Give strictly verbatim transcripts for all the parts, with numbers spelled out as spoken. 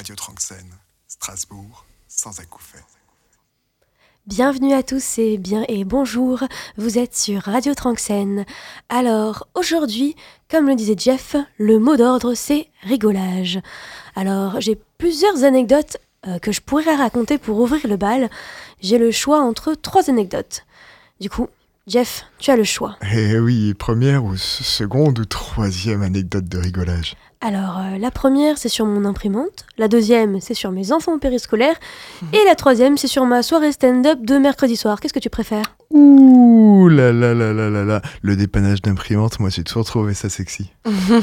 Radio Tranxène, Strasbourg, sans acouphènes. Bienvenue à tous et bien et bonjour, vous êtes sur Radio Tranxène. Alors aujourd'hui, comme le disait Jeff, le mot d'ordre c'est rigolage. Alors j'ai plusieurs anecdotes euh, que je pourrais raconter pour ouvrir le bal. J'ai le choix entre trois anecdotes. Du coup, Jeff, tu as le choix. Eh oui, première ou seconde ou troisième anecdote de rigolage. Alors, euh, la première, c'est sur mon imprimante. La deuxième, c'est sur mes enfants périscolaires. Et la troisième, c'est sur ma soirée stand-up de mercredi soir. Qu'est-ce que tu préfères ? Ouh là là là là là là. Le dépannage d'imprimante, moi j'ai toujours trouvé ça sexy. euh,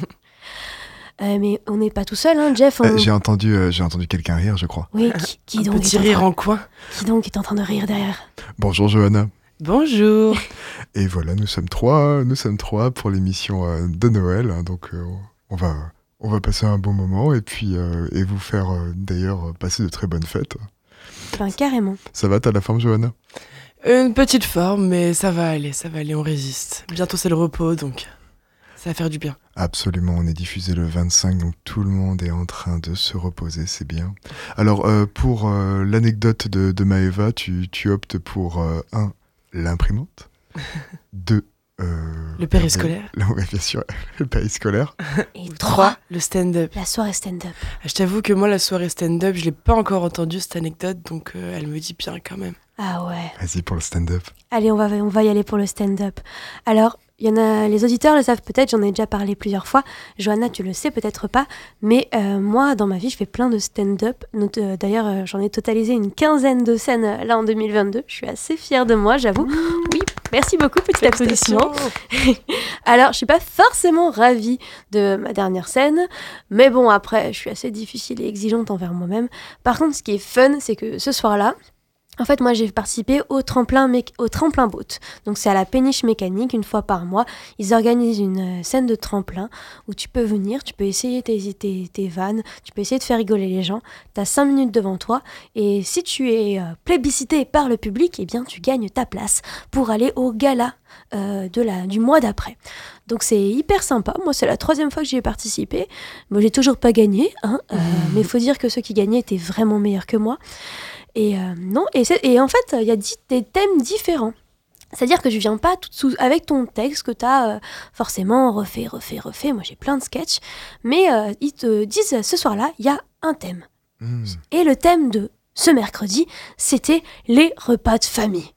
Mais on n'est pas tout seul, hein, Jeff. On... Euh, j'ai entendu, euh, j'ai entendu quelqu'un rire, je crois. Oui, qui, qui donc Petit est en rire train... en coin. Qui donc est en train de rire derrière ? Bonjour Johanna. Bonjour. Et voilà, nous sommes trois, nous sommes trois pour l'émission euh, de Noël. Hein, donc euh, on va, on va passer un bon moment et puis euh, et vous faire euh, d'ailleurs passer de très bonnes fêtes. Ben, carrément. Ça va, t'as la forme, Johanna ? Une petite forme, mais ça va aller, ça va aller, on résiste. Bientôt c'est le repos, donc ça va faire du bien. Absolument, on est diffusé le vingt-cinq, donc tout le monde est en train de se reposer, c'est bien. Alors, euh, pour euh, l'anecdote de, de Maëva, tu, tu optes pour euh, un, l'imprimante, deux, euh, Le périscolaire. le- le- ouais, bien sûr, le périscolaire. Et Trois, trois, le stand-up. la soirée stand-up. Je t'avoue que moi, la soirée stand-up, je l'ai pas encore entendue cette anecdote, donc euh, elle me dit bien quand même. Ah ouais. Vas-y pour le stand-up. Allez, on va, on va y aller pour le stand-up. Alors, il y en a, les auditeurs le savent peut-être, j'en ai déjà parlé plusieurs fois. Johanna, tu le sais peut-être pas, mais euh, moi, dans ma vie, je fais plein de stand-up. Not- euh, D'ailleurs, euh, j'en ai totalisé une quinzaine de scènes euh, là en deux mille vingt-deux. Je suis assez fière de moi, j'avoue. Oui, merci beaucoup, petit applaudissement. Alors, je suis pas forcément ravie de ma dernière scène, mais bon, après, je suis assez difficile et exigeante envers moi-même. Par contre, ce qui est fun, c'est que ce soir-là, en fait, moi, j'ai participé au tremplin, méc- au tremplin boat. Donc, c'est à la péniche mécanique, une fois par mois. Ils organisent une euh, scène de tremplin où tu peux venir, tu peux essayer tes, tes, tes vannes, tu peux essayer de faire rigoler les gens. Tu as cinq minutes devant toi. Et si tu es euh, plébiscité par le public, eh bien, tu gagnes ta place pour aller au gala euh, de la, du mois d'après. Donc, c'est hyper sympa. Moi, c'est la troisième fois que j'y ai participé. Moi, j'ai toujours pas gagné, hein, euh, mais il faut dire que ceux qui gagnaient étaient vraiment meilleurs que moi. Et euh, non, et, c'est- et en fait, il y a di- des thèmes différents. C'est-à-dire que je viens pas tout sous, avec ton texte que tu as forcément refait, refait, refait. Moi, j'ai plein de sketchs. Mais euh, ils te disent, ce soir-là, il y a un thème. Mmh. Et le thème de ce mercredi, c'était les repas de famille.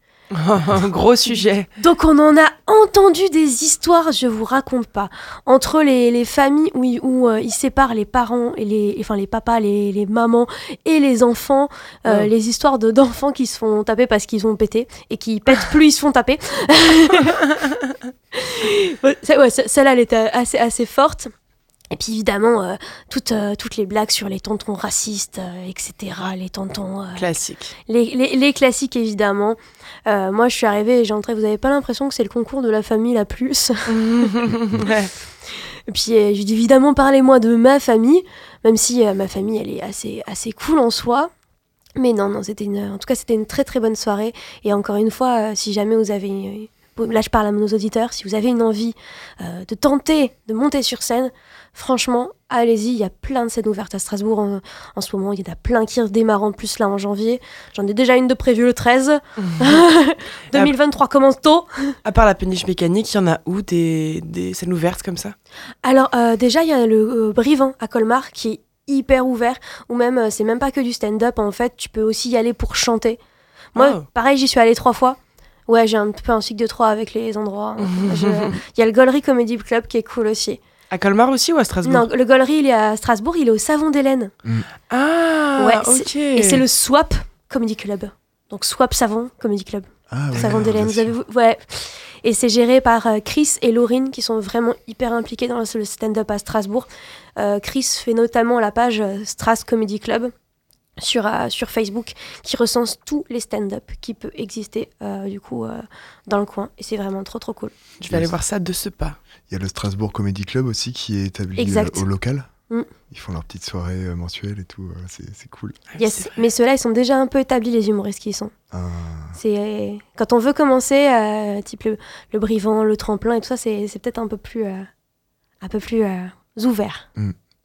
Gros sujet. Donc on en a entendu des histoires, je vous raconte pas, entre les, les familles où, ils- où euh, ils séparent les parents et les, enfin les papas, les, les mamans et les enfants, euh, Oh. les histoires de, d'enfants qui se font taper parce qu'ils ont pété et qui pètent plus ils se font taper. Ouais, ça- ouais, ça- celle-là elle était assez, assez forte. Et puis évidemment, euh, toutes, euh, toutes les blagues sur les tontons racistes, euh, et cetera. Les tontons... euh, Classique. les, les, les classiques, évidemment. Euh, moi, je suis arrivée et j'ai entré. Vous n'avez pas l'impression que c'est le concours de la famille la plus. Ouais. Et puis, euh, j'ai dit, évidemment, parlez-moi de ma famille, même si euh, ma famille, elle est assez, assez cool en soi. Mais non, non, c'était une, en tout cas, c'était une très, très bonne soirée. Et encore une fois, euh, si jamais vous avez... une- là, je parle à nos auditeurs. Si vous avez une envie euh, de tenter de monter sur scène, franchement, allez-y. Il y a plein de scènes ouvertes à Strasbourg en, en ce moment. Il y en a plein qui redémarrent en plus là en janvier. J'en ai déjà une de prévue le treize. deux mille vingt-trois commence tôt. À part la péniche mécanique, il y en a où des, des scènes ouvertes comme ça ? Alors euh, déjà, il y a le euh, Brivant à Colmar qui est hyper ouvert. Ou même, euh, c'est même pas que du stand-up. En fait, tu peux aussi y aller pour chanter. Moi, Oh. pareil, j'y suis allée trois fois. Ouais, j'ai un peu un cycle de trois avec les endroits. Je- Il y a le Gollery Comedy Club qui est cool aussi. À Colmar aussi ou à Strasbourg ? Non, le Gollery, il est à Strasbourg, il est au Savon d'Hélène. Ah, Ouais, ok. c'est- Et c'est le Swap Comedy Club. Donc Swap Savon Comedy Club. Ah ouais, Savon d'Hélène. Vous bien avez sûr. vu- ouais. Et c'est géré par euh, Chris et Laurine qui sont vraiment hyper impliqués dans le stand-up à Strasbourg. Euh, Chris fait notamment la page euh, Stras Comedy Club sur, euh, sur Facebook qui recense tous les stand-up qui peuvent exister euh, du coup euh, dans le coin. Et c'est vraiment trop trop cool. Je vais aller voir ça de ce pas. Il y a le Strasbourg Comedy Club aussi qui est établi Exact. euh, au local. Mm. Ils font leur petite soirée euh, mensuelle et tout, euh, c'est, c'est cool. Ah oui, Yes. c'est vrai. Mais ceux-là, ils sont déjà un peu établis, les humoristes qui y sont. Ah. C'est, euh, quand on veut commencer, euh, type le, le Brivant, le tremplin et tout ça, c'est, c'est peut-être un peu plus, euh, un peu plus euh, ouvert.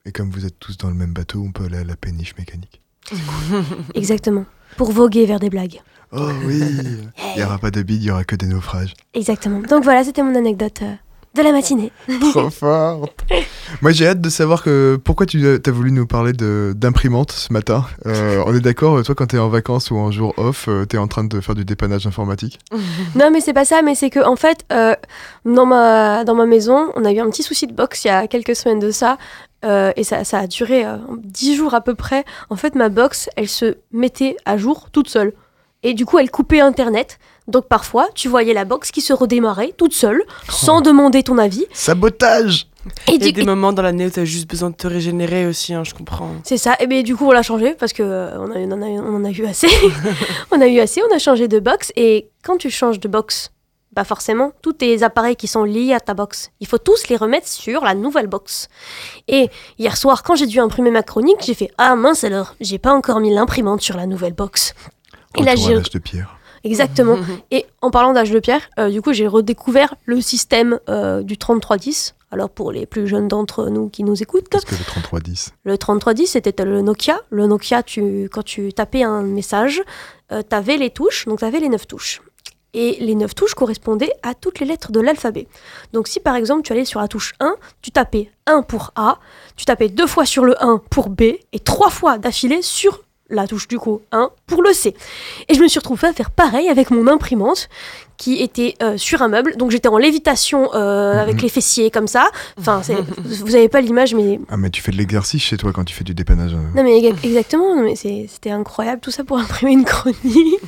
Et comme vous êtes tous dans le même bateau, on peut aller à la péniche mécanique. Exactement. Pour voguer vers des blagues. Oh oui. Il n'y aura pas de bide, il n'y aura que des naufrages. Exactement. Donc voilà, c'était mon anecdote euh, de la matinée. Trop forte. Moi, j'ai hâte de savoir que pourquoi tu as voulu nous parler de, d'imprimante ce matin. Euh, on est d'accord, toi, quand tu es en vacances ou en jour off, euh, tu es en train de faire du dépannage informatique? Non, mais c'est pas ça, mais c'est que en fait, euh, dans, ma, dans ma maison, on a eu un petit souci de box il y a quelques semaines de ça. Euh, et ça, ça a duré euh, dix jours à peu près. En fait, ma box, elle se mettait à jour toute seule. Et du coup, elle coupait Internet. Donc parfois, tu voyais la box qui se redémarrait toute seule, oh. sans demander ton avis. Sabotage! Et il y a des moments dans l'année où tu as juste besoin de te régénérer aussi, hein, je comprends. C'est ça. Et bien du coup, on l'a changé parce qu'on euh, on, on, on en a eu assez. on a eu assez, on a changé de box. Et quand tu changes de box, bah forcément, tous tes appareils qui sont liés à ta box, il faut tous les remettre sur la nouvelle box. Et hier soir, quand j'ai dû imprimer ma chronique, j'ai fait « Ah mince alors, j'ai pas encore mis l'imprimante sur la nouvelle box. » Et là, j'ai... l'âge de pierre. Exactement. Et en parlant d'âge de pierre, euh, du coup, j'ai redécouvert le système euh, du trente-trois dix. Alors, pour les plus jeunes d'entre nous qui nous écoutent... Qu'est-ce que le trente-trois dix? Le trente-trois dix, c'était le Nokia. Le Nokia, tu, quand tu tapais un message, euh, t'avais les touches, donc t'avais les neuf touches. Et les neuf touches correspondaient à toutes les lettres de l'alphabet. Donc si par exemple tu allais sur la touche un, tu tapais un pour A, tu tapais deux fois sur le un pour B, et trois fois d'affilée sur la touche du coup un pour le C. Et je me suis retrouvée à faire pareil avec mon imprimante qui était euh, sur un meuble, donc j'étais en lévitation euh, mmh. avec les fessiers comme ça. Enfin, c'est, vous avez pas l'image, mais... Ah mais tu fais de l'exercice chez toi quand tu fais du dépannage. Euh... Non mais exactement, non, mais c'est, c'était incroyable tout ça pour imprimer une chronique.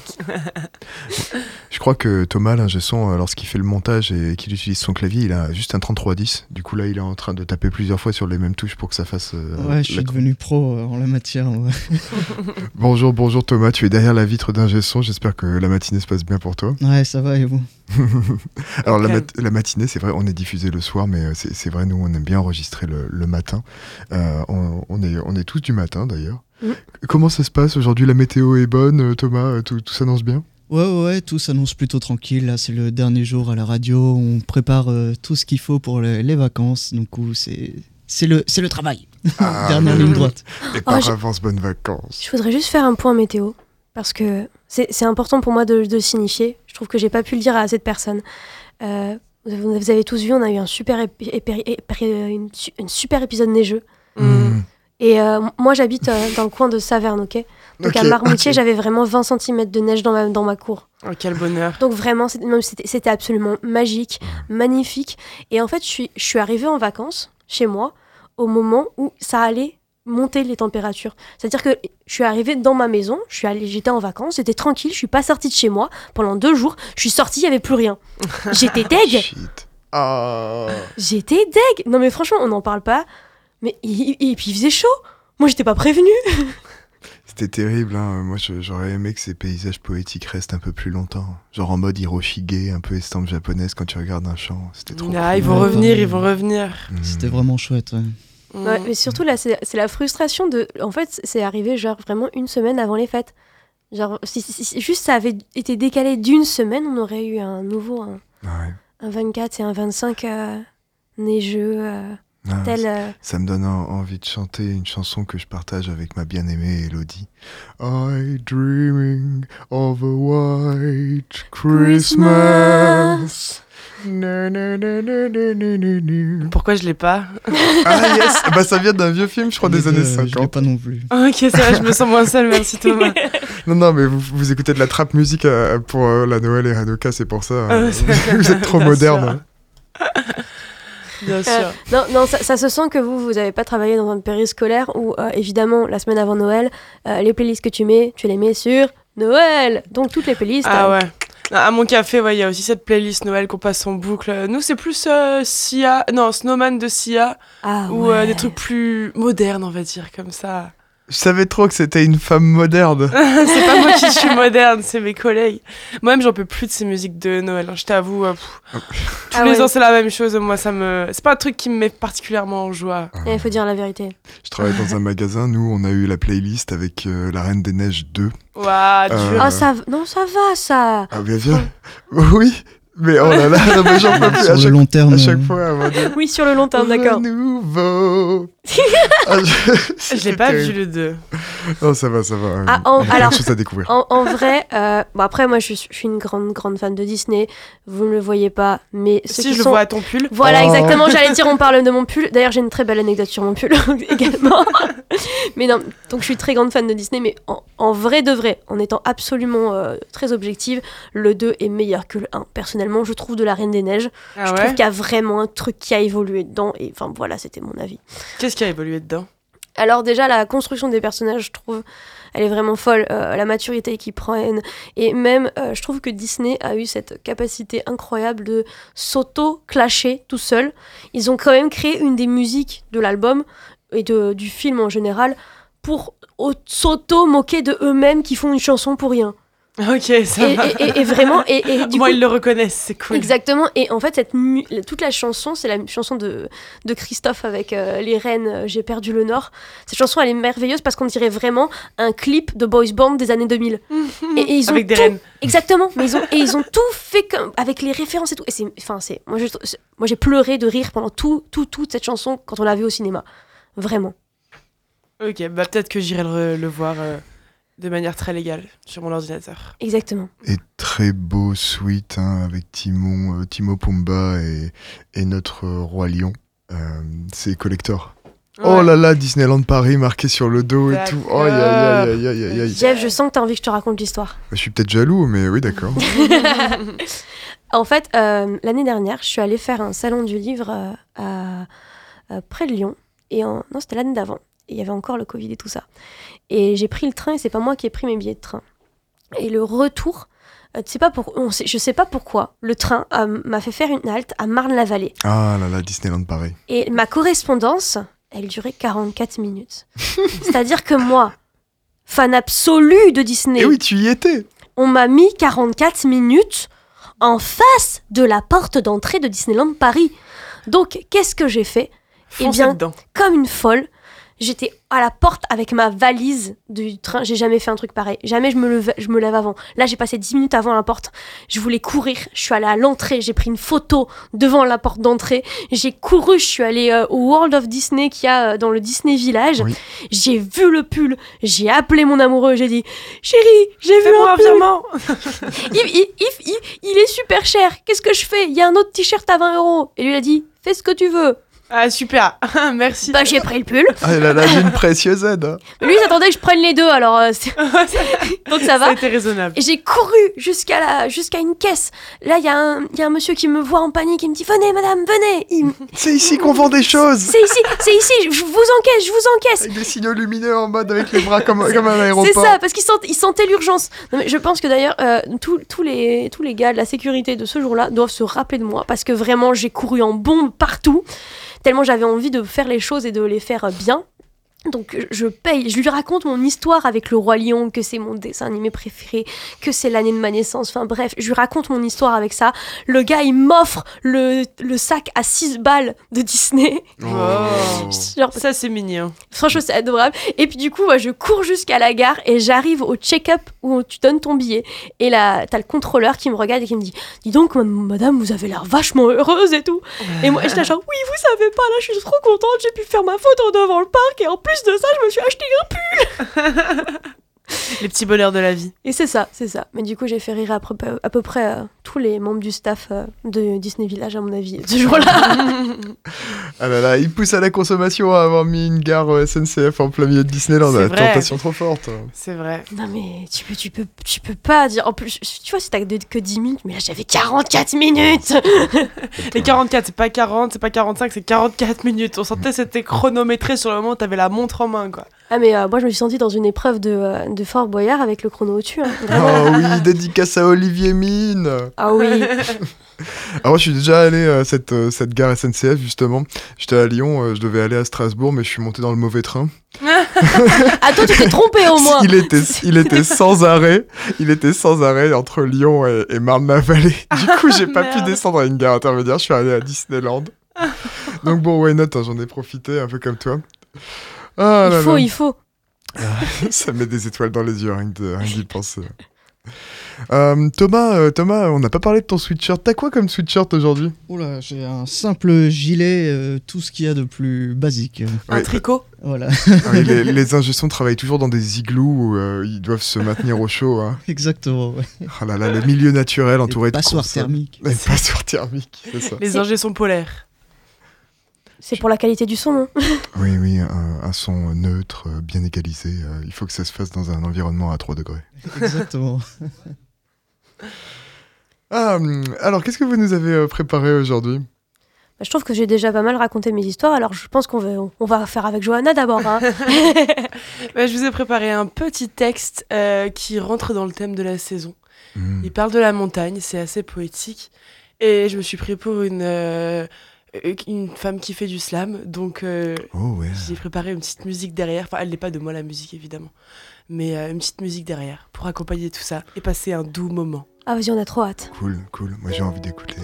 Je crois que Thomas, l'ingé son, lorsqu'il fait le montage et qu'il utilise son clavier, il a juste un trente-trois dix. Du coup là, il est en train de taper plusieurs fois sur les mêmes touches pour que ça fasse... Euh, ouais, je suis devenu pro euh, en la matière. Ouais. Bonjour, bonjour Thomas, tu es derrière la vitre d'ingé son, j'espère que la matinée se passe bien pour toi. Ouais, ça va et vous? Alors la, mat- la matinée, c'est vrai, on est diffusé le soir, mais c'est, c'est vrai, nous on aime bien enregistrer le, le matin. Euh, on, on, est, on est tous du matin d'ailleurs. Mmh. Comment ça se passe aujourd'hui? La météo est bonne, Thomas? Tout, tout s'annonce bien? Ouais, ouais, ouais, tout s'annonce plutôt tranquille. Là, c'est le dernier jour à la radio. On prépare euh, tout ce qu'il faut pour les, les vacances. Donc, c'est, c'est, le, c'est le travail. Ah, dernière ligne droite. Et par oh, avance, bonnes vacances. Je voudrais juste faire un point météo. Parce que c'est, c'est important pour moi de, de signifier. Je trouve que j'ai pas pu le dire à assez de personnes. Euh, vous, vous avez tous vu, on a eu un super épi- épi- épi- une, une super épisode neigeux. Mmh. Et euh, moi, j'habite euh, dans le coin de Saverne, ok. Donc okay, à Marmoutier, okay. J'avais vraiment vingt centimètres de neige dans ma, dans ma cour. Oh, quel bonheur. Donc vraiment, c'était, même, c'était, c'était absolument magique, magnifique. Et en fait, je suis, je suis arrivée en vacances chez moi au moment où ça allait monter les températures. C'est-à-dire que je suis arrivée dans ma maison, je suis allée, j'étais en vacances, j'étais tranquille, je suis pas sortie de chez moi pendant deux jours, je suis sortie, il y avait plus rien. J'étais deg. Shit. Oh. J'étais deg. Non mais franchement, on n'en parle pas. Mais et, et puis il faisait chaud. Moi, j'étais pas prévenue. C'était terrible, hein. Moi je, j'aurais aimé que ces paysages poétiques restent un peu plus longtemps. Genre en mode Hiroshige, un peu estampe japonaise quand tu regardes un champ. C'était trop ah, cool. Ils vont revenir, ils vont revenir. Mmh. C'était vraiment chouette, ouais. Ouais, mais surtout là, c'est, c'est la frustration de... En fait, c'est arrivé genre vraiment une semaine avant les fêtes. Genre, si, si, si juste ça avait été décalé d'une semaine, on aurait eu un nouveau, un, ouais. un vingt-quatre et un vingt-cinq euh, neigeux, euh, ah, tel... Ça, euh... ça me donne en, envie de chanter une chanson que je partage avec ma bien-aimée Elodie. I dreaming of a white Christmas. Na, na, na, na, na, na, na. Pourquoi je l'ai pas? Ah yes, bah ça vient d'un vieux film, je crois, des années cinquante. Je l'ai pas non plus. Ok, c'est vrai, je me sens moins seule, merci Thomas. Non, non, mais vous, vous écoutez de la trap musique euh, pour euh, la Noël et Hanukkah, c'est pour ça. Euh, ah, vous êtes trop moderne. Bien sûr. Euh, non, non ça, ça se sent que vous, vous n'avez pas travaillé dans un périscolaire où, euh, évidemment, la semaine avant Noël, euh, les playlists que tu mets, tu les mets sur Noël. Donc, toutes les playlists... Ah euh... ouais. À mon café, ouais, il y a aussi cette playlist Noël qu'on passe en boucle. Nous, c'est plus euh, Sia, non, Snowman de Sia, ah, ou ouais. euh, des trucs plus modernes, on va dire, comme ça. Je savais trop que c'était une femme moderne. C'est pas moi qui suis moderne, c'est mes collègues. Moi-même, j'en peux plus de ces musiques de Noël. Hein. Je t'avoue, euh, pff, tous ah les ouais. ans, c'est la même chose. Moi, ça me, c'est pas un truc qui me met particulièrement en joie. Il ah. faut dire la vérité. Je travaille dans un magasin. Nous, on a eu la playlist avec euh, La Reine des Neiges deux. Waouh, euh... dur. Ah, ça, non, ça va, ça. Ah, bien, bien. Oui. Mais oh là là, non, mais j'en peux plus sur à le chaque, long terme. à chaque fois. Avant de... Oui, sur le long terme, d'accord. Nouveau. Ah, je Je l'ai pas vu le deux. Non, ça va, ça va. Ah, en- Il y a plein alors- de choses à découvrir. En, en vrai, euh, bon après moi je, suis- je suis une grande grande fan de Disney. Vous ne le voyez pas, mais ceux Si qui je le sont... vois à ton pull. Voilà, Oh. exactement, j'allais dire, on parle de mon pull. D'ailleurs, j'ai une très belle anecdote sur mon pull également. Mais non, donc je suis très grande fan de Disney, mais en, en vrai de vrai, en étant absolument euh, très objective, le deux est meilleur que le un. Personnellement, je trouve de la Reine des Neiges. Ah je ouais trouve qu'il y a vraiment un truc qui a évolué dedans, et enfin voilà, c'était mon avis. Qu'est-ce qui a évolué dedans? Alors déjà, la construction des personnages, je trouve, elle est vraiment folle. Euh, la maturité qu'ils prennent. Et même, euh, je trouve que Disney a eu cette capacité incroyable de s'auto-clasher tout seul. Ils ont quand même créé une des musiques de l'album et de, du film en général pour au- s'auto-moquer de eux-mêmes qui font une chanson pour rien. Ok, ça Et, va. et- et- et vraiment, et, et du Moi, coup, ils le reconnaissent, c'est cool. exactement. Et en fait, cette mu- toute la chanson, c'est la chanson de, de Christophe avec euh, les reines euh, J'ai perdu le Nord. Cette chanson, elle est merveilleuse parce qu'on dirait vraiment un clip de boys band des années deux mille. Et, et ils ont Avec des tout- reines. Exactement. Mais ils ont, et ils ont tout fait comme, avec les références et tout. Et c'est, enfin, c'est, moi, je, c'est- moi, j'ai pleuré de rire pendant tout, tout, toute cette chanson quand on l'a vue au cinéma. Vraiment. Ok, bah peut-être que j'irai le, le voir euh, de manière très légale sur mon ordinateur. Exactement. Et très beau suite hein, avec Timon, euh, Timo Pumba et, et notre euh, roi lion. Euh, c'est collector. Oh Ouais. là là, Disneyland Paris marqué sur le dos et tout. Oh aïe aïe aïe aïe aïe aïe. Jeff, je sens que tu as envie que je te raconte l'histoire. Je suis peut-être jaloux, mais oui, d'accord. En fait, euh, l'année dernière, je suis allée faire un salon du livre euh, à, à- près de Lyon. Et en... Non, c'était l'année d'avant. Et il y avait encore le Covid et tout ça. Et j'ai pris le train et c'est pas moi qui ai pris mes billets de train. Et le retour, euh, tu sais pas pour... on sait... je sais pas pourquoi, le train euh, m'a fait faire une halte à Marne-la-Vallée. Ah là là, Disneyland Paris. Et ma correspondance, elle durait quarante-quatre minutes. C'est-à-dire que moi, fan absolu de Disney, Et oui, tu y étais. on m'a mis quarante-quatre minutes en face de la porte d'entrée de Disneyland Paris. Donc, qu'est-ce que j'ai fait ? Foncez bien, dedans. Comme une folle, j'étais à la porte avec ma valise du train. J'ai jamais fait un truc pareil. Jamais je me, levais, je me lève avant. Là, j'ai passé dix minutes avant la porte. Je voulais courir. Je suis allée à l'entrée. J'ai pris une photo devant la porte d'entrée. J'ai couru. Je suis allée euh, au World of Disney qu'il y a euh, dans le Disney Village. Oui. J'ai vu le pull. J'ai appelé mon amoureux. J'ai dit « Chérie, j'ai vu Fais-moi un un pull. virement. Il, il, il, il, il est super cher. Qu'est-ce que je fais ? Il y a un autre t-shirt à vingt euros. » Et lui, il a dit « Fais ce que tu veux. » Ah, super. Merci. Bah, j'ai pris le pull. Ah, elle a la vie une précieuse aide. Hein. Mais lui, il s'attendait que je prenne les deux, alors euh, c'est- donc ça Ça va. a été raisonnable. Et j'ai couru jusqu'à la, jusqu'à une caisse. Là, il y, a un- il y a un monsieur qui me voit en panique. Il me dit « Venez, madame, venez !» Il me- C'est ici qu'on vend des choses. C'est ici, c'est ici, je vous encaisse, je vous encaisse. Avec des signaux lumineux en mode avec les bras comme, comme un aéroport. C'est ça, parce qu'ils sent, ils sentaient l'urgence. Non, mais je pense que d'ailleurs, euh, tous- tous les, tous les gars de la sécurité de ce jour-là doivent se rappeler de moi, parce que vraiment, j'ai couru en bombe partout, tellement j'avais envie de faire les choses et de les faire bien. Donc je paye, je lui raconte mon histoire avec le Roi Lion, que c'est mon dessin animé préféré, que c'est l'année de ma naissance, enfin bref, je lui raconte mon histoire avec ça. Le gars, il m'offre le, le sac à six balles de Disney. Oh. Genre, Ça, c'est mignon. franchement, c'est adorable. Et puis du coup, moi, je cours jusqu'à la gare et j'arrive au check-up où tu donnes ton billet. Et là, t'as le contrôleur qui me regarde et qui me dit « Dis donc, madame, vous avez l'air vachement heureuse et tout. » Et moi, j'étais genre « Oui, vous savez pas, là, je suis trop contente, j'ai pu faire ma photo devant le parc et en plus de ça, je me suis acheté un pull. » Les petits bonheurs de la vie. Et c'est ça, c'est ça. Mais du coup, j'ai fait rire à peu, à peu près euh, tous les membres du staff euh, de Disney Village, à mon avis, ce jour-là. Ah là là, il pousse à la consommation à avoir mis une gare euh, S N C F en plein milieu de Disneyland. C'est La vrai. tentation trop forte. C'est vrai. Non mais tu peux, tu peux, tu peux pas dire. En plus, tu vois, si t'as de- que dix minutes, mais là j'avais quarante-quatre minutes. Les quarante-quatre, c'est pas quarante, c'est pas quarante-cinq, c'est quarante-quatre minutes. On sentait que c'était chronométré sur le moment où t'avais la montre en main, quoi. Ah mais euh, moi je me suis sentie dans une épreuve de, euh, de Fort Boyard avec le chrono au-dessus. Hein, vraiment. Oh oui, dédicace à Olivier Mine. Ah oui. Alors, je suis déjà allé à cette, euh, cette gare S N C F, justement. J'étais à Lyon, euh, je devais aller à Strasbourg, mais je suis monté dans le mauvais train. Ah toi tu t'es trompé au moins. Il était, il était sans arrêt. Il était sans arrêt entre Lyon et, et Marne-la-Vallée. Du coup, j'ai pas pu Merde. descendre à une gare intermédiaire. Je suis allé à Disneyland. Donc bon, why not, hein, j'en ai profité, un peu comme toi. Ah, Il là faut, là. il faut. Ça met des étoiles dans les yeux, rien que de- rien que d'y penser. Euh, Thomas, euh, Thomas, on n'a pas parlé de ton sweatshirt. T'as quoi comme sweatshirt aujourd'hui? Oula, j'ai un simple gilet, euh, tout ce qu'il y a de plus basique. Un Ouais, tricot. Voilà, Ah oui, les, les ingé-sons travaillent toujours dans des igloos où euh, ils doivent se maintenir au chaud. Hein. exactement. Ouais. Ah là là, le milieu naturel entouré Et de passoire consoles. thermique. Les passoires thermiques, c'est ça. Les C'est- ingés sont polaires. C'est pour la qualité du son, non? Oui, oui, un, un son neutre, euh, bien égalisé. euh, il faut que ça se fasse dans un environnement à trois degrés. Exactement. Ah, hum, alors, qu'est-ce que vous nous avez euh, préparé aujourd'hui? Bah, je trouve que j'ai déjà pas mal raconté mes histoires, alors je pense qu'on va, on va faire avec Johanna d'abord. Hein. Bah, je vous ai préparé un petit texte euh, qui rentre dans le thème de la saison. Hum. Il parle de la montagne, c'est assez poétique. Et je me suis pris pour une, euh, une femme qui fait du slam. Donc euh, Oh, ouais. j'ai préparé une petite musique derrière. Enfin, elle n'est pas de moi la musique, évidemment. Mais euh, une petite musique derrière pour accompagner tout ça et passer un doux moment. Ah vas-y, on a trop hâte. Cool, cool. Moi, j'ai envie d'écouter.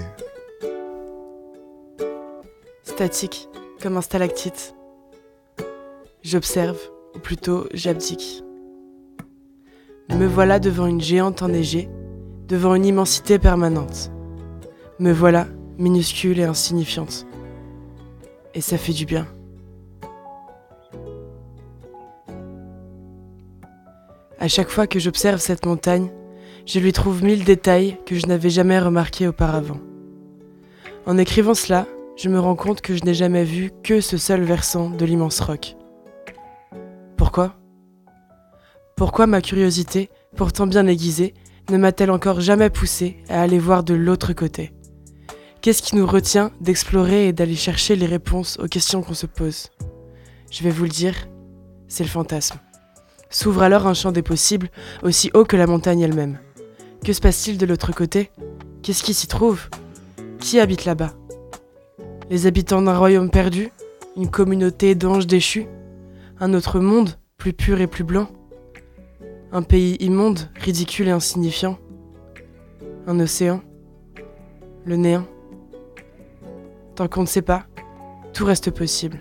Statique, comme un stalactite. J'observe, ou plutôt j'abdique. Me voilà devant une géante enneigée, devant une immensité permanente. Me voilà, minuscule et insignifiante. Et ça fait du bien. À chaque fois que j'observe cette montagne, je lui trouve mille détails que je n'avais jamais remarqués auparavant. En écrivant cela, je me rends compte que je n'ai jamais vu que ce seul versant de l'immense roc. Pourquoi ? Pourquoi ma curiosité, pourtant bien aiguisée, ne m'a-t-elle encore jamais poussée à aller voir de l'autre côté ? Qu'est-ce qui nous retient d'explorer et d'aller chercher les réponses aux questions qu'on se pose ? Je vais vous le dire, c'est le fantasme. S'ouvre alors un champ des possibles aussi haut que la montagne elle-même. Que se passe-t-il de l'autre côté ? Qu'est-ce qui s'y trouve ? Qui habite là-bas ? Les habitants d'un royaume perdu, une communauté d'anges déchus, un autre monde, plus pur et plus blanc, un pays immonde, ridicule et insignifiant, un océan, le néant. Tant qu'on ne sait pas, tout reste possible.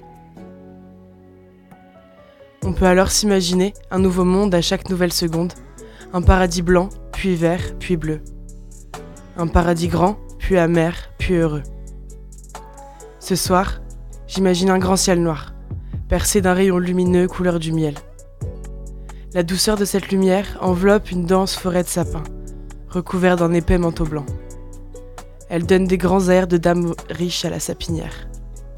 On peut alors s'imaginer un nouveau monde à chaque nouvelle seconde, un paradis blanc, puis vert, puis bleu, un paradis grand, puis amer, puis heureux. Ce soir, j'imagine un grand ciel noir, percé d'un rayon lumineux couleur du miel. La douceur de cette lumière enveloppe une dense forêt de sapins, recouverte d'un épais manteau blanc. Elle donne des grands airs de dame riche à la sapinière.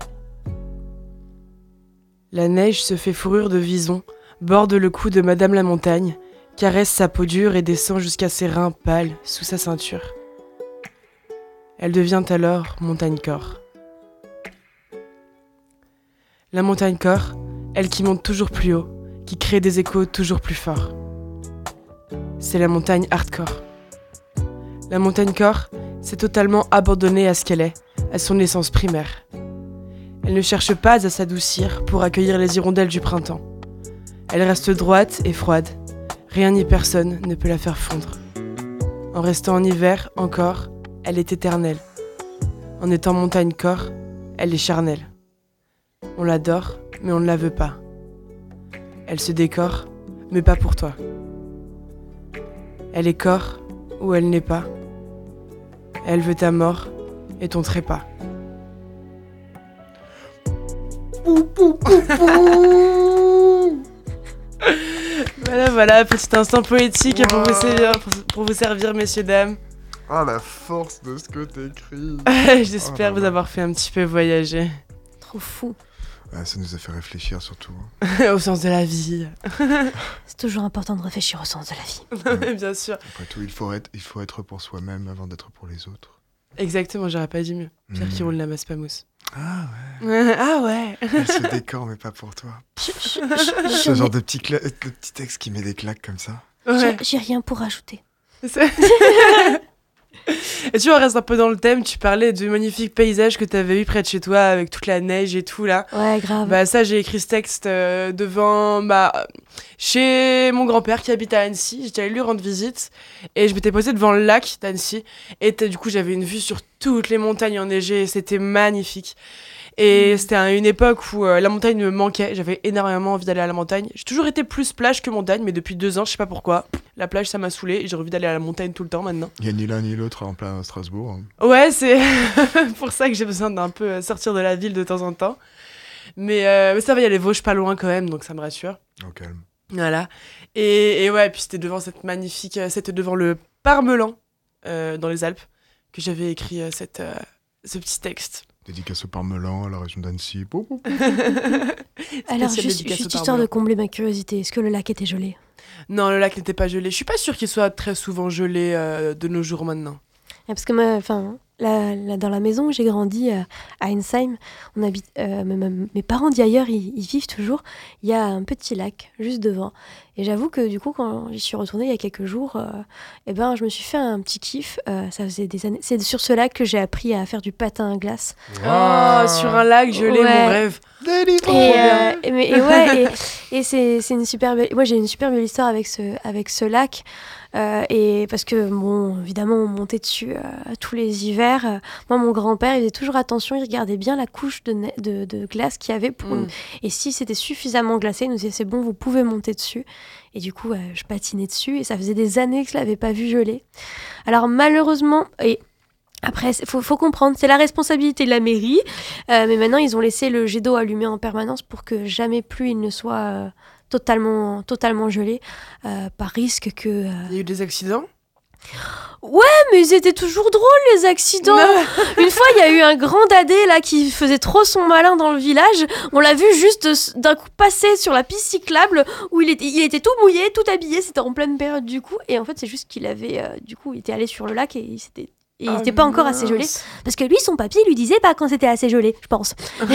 La neige se fait fourrure de vison, borde le cou de Madame la Montagne, caresse sa peau dure et descend jusqu'à ses reins pâles sous sa ceinture. Elle devient alors montagne-corps. La montagne-corps, elle qui monte toujours plus haut, qui crée des échos toujours plus forts. C'est la montagne hardcore. La montagne-corps, c'est totalement abandonnée à ce qu'elle est, à son essence primaire. Elle ne cherche pas à s'adoucir pour accueillir les hirondelles du printemps. Elle reste droite et froide. Rien ni personne ne peut la faire fondre. En restant en hiver, encore, elle est éternelle. En étant montagne-corps, elle est charnelle. On l'adore, mais on ne la veut pas. Elle se décore, mais pas pour toi. Elle est corps, ou elle n'est pas. Elle veut ta mort et ton trépas. Voilà, voilà, petit instant poétique wow. pour, vous servir, pour, pour vous servir, messieurs, dames. Ah, la force de ce que t'écris. J'espère oh vous avoir fait un petit peu voyager. Trop fou. Ah, ça nous a fait réfléchir surtout. Au sens de la vie. C'est toujours important de réfléchir au sens de la vie. Ouais. Bien sûr. Après tout, il faut être, il faut être pour soi-même avant d'être pour les autres. Exactement, j'aurais pas dit mieux. Pierre mmh. qui roule la masse pas mousse. Ah ouais. Ah ouais. Elle se décore, mais pas pour toi. Je, je, je, Ce genre de petit, cla- de petit texte qui met des claques comme ça. Ouais. J'ai, j'ai rien pour rajouter. Et tu vois, on reste un peu dans le thème. Tu parlais du magnifique paysage que tu avais eu près de chez toi avec toute la neige et tout là. Ouais, grave. Bah ça, j'ai écrit ce texte euh, devant. Bah, chez mon grand-père qui habite à Annecy. J'étais allée lui rendre visite et je m'étais posée devant le lac d'Annecy. Et du coup, j'avais une vue sur toutes les montagnes enneigées et c'était magnifique. Et mmh. c'était à une époque où euh, la montagne me manquait. J'avais énormément envie d'aller à la montagne. J'ai toujours été plus plage que montagne, mais depuis deux ans, je sais pas pourquoi. La plage, ça m'a saoulée et j'ai envie d'aller à la montagne tout le temps maintenant. Il n'y a ni l'un ni l'autre en plein Strasbourg. Hein. Ouais, c'est pour ça que j'ai besoin d'un peu sortir de la ville de temps en temps. Mais, euh, mais ça va, il y a les Vosges pas loin quand même, donc ça me rassure. Au calme. Voilà. Et, et ouais, puis c'était devant cette magnifique... C'était devant le Parmelan, euh, dans les Alpes, que j'avais écrit euh, cette, euh, ce petit texte. Dédicace au Parmelan, à la région d'Annecy. Alors, juste, juste histoire de combler ma curiosité, est-ce que le lac était gelé ? Non, le lac n'était pas gelé. Je suis pas sûre qu'il soit très souvent gelé euh, de nos jours maintenant. Parce que moi, enfin, là, là, dans la maison où j'ai grandi, euh, à Ensheim, on habite, euh, mes, mes parents d'y ailleurs, ils, ils vivent toujours. Il y a un petit lac juste devant. Et j'avoue que du coup, quand j'y suis retournée il y a quelques jours, euh, eh ben, je me suis fait un petit kiff. Euh, ça faisait des années. C'est sur ce lac que j'ai appris à faire du patin à glace. Oh, sur un lac gelé, ouais. Mon rêve. Et, euh, et, mais, et ouais, et, et c'est, c'est une super belle. Moi, j'ai une super belle histoire avec ce, avec ce lac. Euh, et parce que, bon, évidemment, on montait dessus euh, tous les hivers. Euh, moi, mon grand-père, il faisait toujours attention, il regardait bien la couche de, na- de, de glace qu'il y avait. Pour mm. Et si c'était suffisamment glacé, il nous disait, c'est bon, vous pouvez monter dessus. Et du coup, euh, je patinais dessus et ça faisait des années que je ne l'avais pas vu geler. Alors, malheureusement... Et après, il faut, faut comprendre, c'est la responsabilité de la mairie. Euh, mais maintenant, ils ont laissé le jet d'eau allumé en permanence pour que jamais plus il ne soit... Euh, totalement, totalement gelé, euh, par risque que... Euh... Il y a eu des accidents ? Ouais, mais c'était toujours drôle, les accidents. Une fois, il y a eu un grand dadé là, qui faisait trop son malin dans le village. On l'a vu juste d'un coup passer sur la piste cyclable où il était, il était tout mouillé, tout habillé. C'était en pleine période du coup. Et en fait, c'est juste qu'il avait... Euh, du coup, il était allé sur le lac et il s'était... Et il n'était oh pas mince. Encore assez gelé. Parce que lui, son papy lui disait pas quand c'était assez gelé, je pense.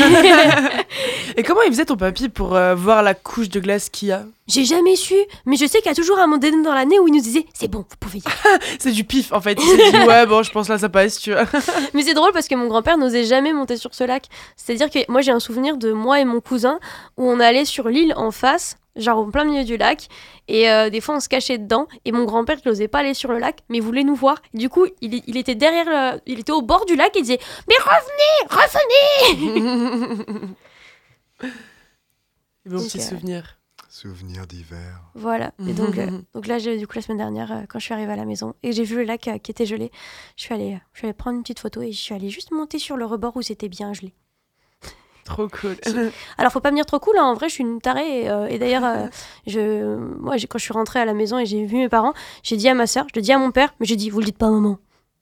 Et comment il faisait ton papy pour euh, voir la couche de glace qu'il y a ? J'ai jamais su, mais je sais qu'il y a toujours un moment donné dans l'année où il nous disait c'est bon, vous pouvez y aller. C'est du pif en fait. Il s'est dit ouais, bon, je pense là ça passe, tu vois. Mais c'est drôle parce que mon grand-père n'osait jamais monter sur ce lac. C'est-à-dire que moi j'ai un souvenir de moi et mon cousin où on allait sur l'île en face, genre au plein milieu du lac, et euh, des fois on se cachait dedans. Et mon grand-père il n'osait pas aller sur le lac, mais il voulait nous voir. Du coup, il, il était derrière, le, il était au bord du lac et il disait mais revenez, revenez. Et bon petit euh... souvenir. Souvenirs d'hiver. Voilà. Et donc, euh, donc là, j'ai, du coup, la semaine dernière, euh, quand je suis arrivée à la maison et j'ai vu le lac euh, qui était gelé, je suis allée, euh, je suis allée prendre une petite photo et je suis allée juste monter sur le rebord où c'était bien gelé. Trop cool. Alors, faut pas venir trop cool. Hein. En vrai, je suis une tarée. Et, euh, et d'ailleurs, euh, je, moi, j'ai, quand je suis rentrée à la maison et j'ai vu mes parents, j'ai dit à ma sœur, je le dis à mon père, mais j'ai dit, vous le dites pas à maman.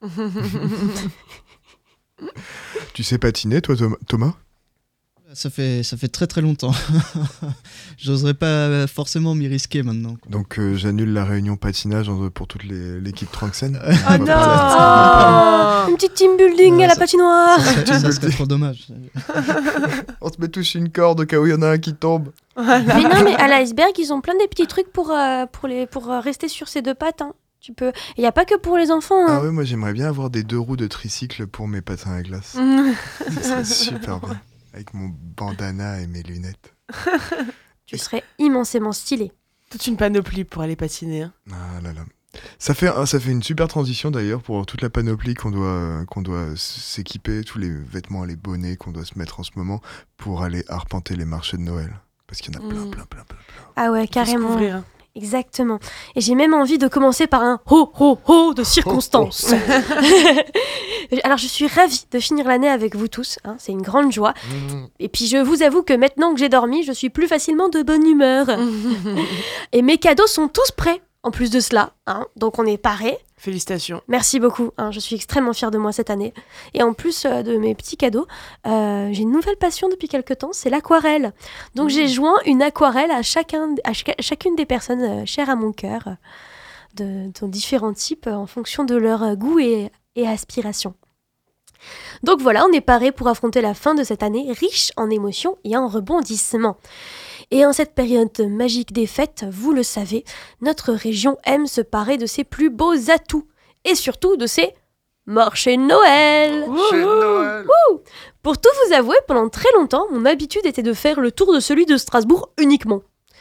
Tu sais patiner, toi, Thomas ? Ça fait, ça fait très très longtemps. J'oserais pas forcément m'y risquer maintenant. Donc euh, j'annule la réunion patinage pour toute les, l'équipe Tranxen. Oh non oh Une petite team building ouais, à la ça, patinoire. Ça, ça, ça serait trop dommage. On se met tous une corde au cas où il y en a un qui tombe. Voilà. Mais non, mais à l'iceberg, ils ont plein de petits trucs pour, euh, pour, les, pour euh, rester sur ces deux pattes. Hein. Tu peux... Il n'y a pas que pour les enfants. Hein. Ah ouais, moi j'aimerais bien avoir des deux roues de tricycle pour mes patins à glace. Ça serait super bien. Avec mon bandana et mes lunettes. Tu serais immensément stylé. Toute une panoplie pour aller patiner. Hein. Ah là là. Ça fait, ça fait une super transition d'ailleurs pour toute la panoplie qu'on doit, qu'on doit s'équiper, tous les vêtements, les bonnets qu'on doit se mettre en ce moment pour aller arpenter les marchés de Noël. Parce qu'il y en a plein, mmh. plein, plein, plein, plein. Ah ouais, carrément. Exactement. Et j'ai même envie de commencer par un ho ho ho de circonstance. Oh, oh, oh. Alors je suis ravie de finir l'année avec vous tous, hein, c'est une grande joie. Mmh. Et puis je vous avoue que maintenant que j'ai dormi, je suis plus facilement de bonne humeur. Et mes cadeaux sont tous prêts. En plus de cela, hein, donc on est parés. Félicitations. Merci beaucoup, hein, je suis extrêmement fière de moi cette année. Et en plus euh, de mes petits cadeaux, euh, j'ai une nouvelle passion depuis quelques temps, c'est l'aquarelle. Donc mmh. j'ai joint une aquarelle à, chacun, à ch- chacune des personnes euh, chères à mon cœur, euh, de, de différents types, euh, en fonction de leur euh, goût et, et aspiration. Donc voilà, on est parés pour affronter la fin de cette année riche en émotions et en rebondissements. Et en cette période magique des fêtes, vous le savez, notre région aime se parer de ses plus beaux atouts. Et surtout de ses marchés de Noël. Marchés de Noël. Wouh. Pour tout vous avouer, pendant très longtemps, mon habitude était de faire le tour de celui de Strasbourg uniquement.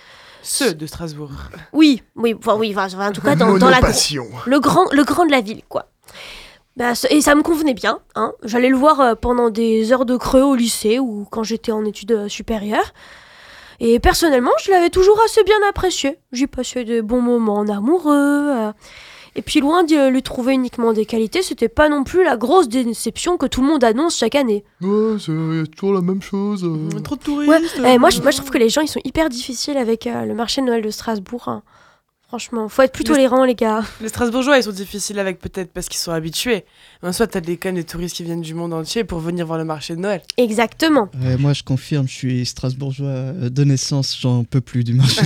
Ceux de Strasbourg. Oui, oui, enfin, oui, enfin, en tout cas dans, dans la gro- Monopassion. le grand, le grand de la ville, quoi. Bah, ce- et ça me convenait bien. Hein. J'allais le voir euh, pendant des heures de creux au lycée ou quand j'étais en études euh, supérieures. Et personnellement, je l'avais toujours assez bien apprécié. J'ai passé de bons moments en amoureux. euh, Et puis loin de lui trouver uniquement des qualités, c'était pas non plus la grosse déception que tout le monde annonce chaque année. Ouais, c'est toujours la même chose. euh. Trop de Ouais, touristes. eh, moi, je, moi je trouve que les gens ils sont hyper difficiles avec euh, le marché de Noël de Strasbourg. Hein. Franchement, faut être plus Les- tolérant, les gars. Les Strasbourgeois, ils sont difficiles avec peut-être parce qu'ils sont habitués. Mais en soi, t'as des, quand même des touristes qui viennent du monde entier pour venir voir le marché de Noël. Exactement. Ouais, moi, je confirme, je suis strasbourgeois euh, de naissance, j'en peux plus du marché.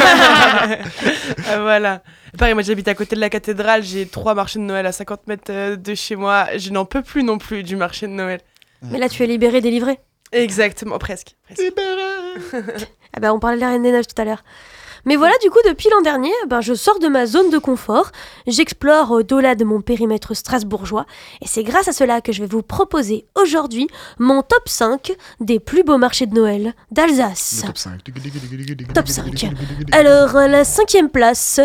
Ah, voilà. Pareil, moi j'habite à côté de la cathédrale, j'ai trois marchés de Noël à cinquante mètres euh, de chez moi. Je n'en peux plus non plus du marché de Noël. Mais là, tu es libéré, délivré. Exactement, presque. presque. Ah bah, on parlait de la Reine des Neiges tout à l'heure. Mais voilà, du coup, depuis l'an dernier, ben, je sors de ma zone de confort, j'explore au-delà de mon périmètre strasbourgeois, et c'est grâce à cela que je vais vous proposer aujourd'hui mon top cinq des plus beaux marchés de Noël d'Alsace. Le top cinq. Top cinq. Alors, à la cinquième place,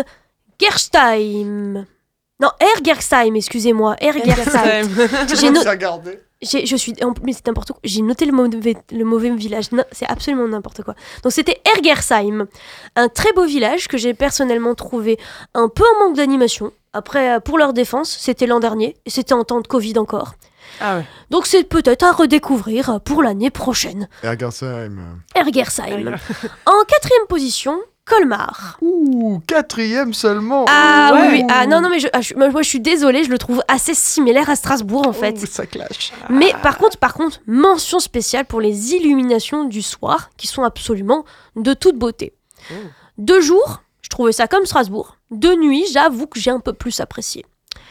Gerstheim. Non, Ergersheim, excusez-moi, Ergersheim. J'ai no- regardé. J'ai, je suis, en- mais c'est n'importe quoi. J'ai noté le mauvais, le mauvais village. Non, c'est absolument n'importe quoi. Donc c'était Ergersheim, un très beau village que j'ai personnellement trouvé un peu en manque d'animation. Après, euh, pour leur défense, c'était l'an dernier et c'était en temps de Covid encore. Ah ouais. Donc c'est peut-être à redécouvrir pour l'année prochaine. Ergersheim. Ergersheim. En quatrième position, Colmar. Ouh, quatrième seulement. Ah ouais. oui, oui. Ah non, non, mais je, ah, je- moi, moi, je suis désolée, je le trouve assez similaire à Strasbourg en fait. Ouh, ça clash. Mais par contre, par contre, mention spéciale pour les illuminations du soir, qui sont absolument de toute beauté. Oh. De jour, je trouvais ça comme Strasbourg. De nuit, j'avoue que j'ai un peu plus apprécié.